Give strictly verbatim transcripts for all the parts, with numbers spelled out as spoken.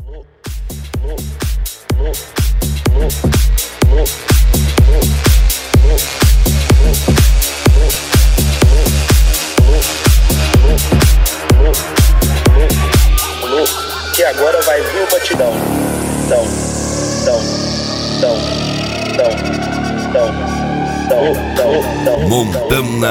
Que agora vai vir o batidão. Dão, dão, dão, dão, dão, dão, dão, dão. Montana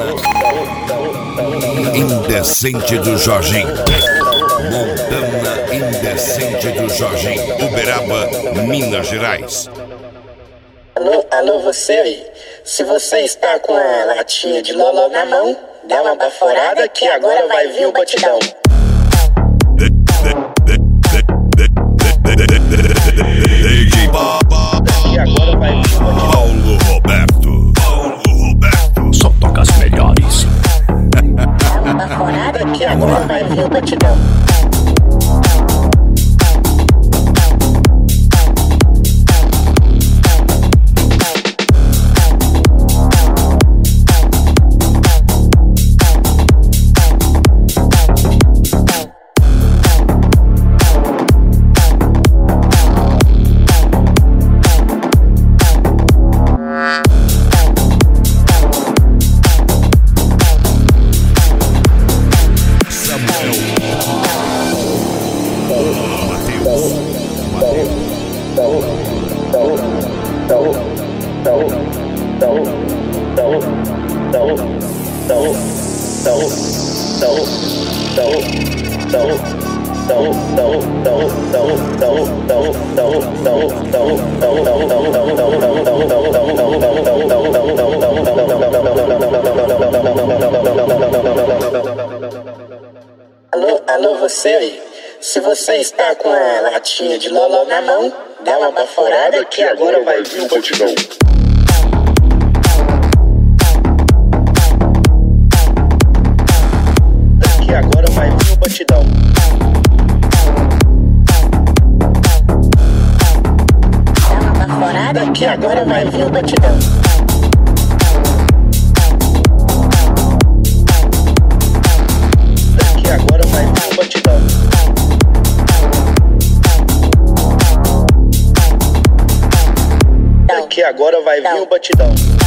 Indecente do Jorginho. Montana Indecente do Jorginho. Uberaba, Minas Gerais. Alô, alô, você aí. Se você está com a latinha de loló na mão, dá uma baforada que agora vai vir o batidão. D J Baba. E agora vai vir o batidão. Paulo Roberto. Paulo Roberto. Só toca as melhores. Dá uma baforada que agora vai vir o batidão. Alô, alô, você aí. Se você está com a latinha de loló na mão, dá uma baforada que agora vai vir o batidão. Que agora vai vir o batidão. Dá uma baforada que agora vai vir o batidão. Que agora vai vir o batidão. Que agora vai vir o batidão.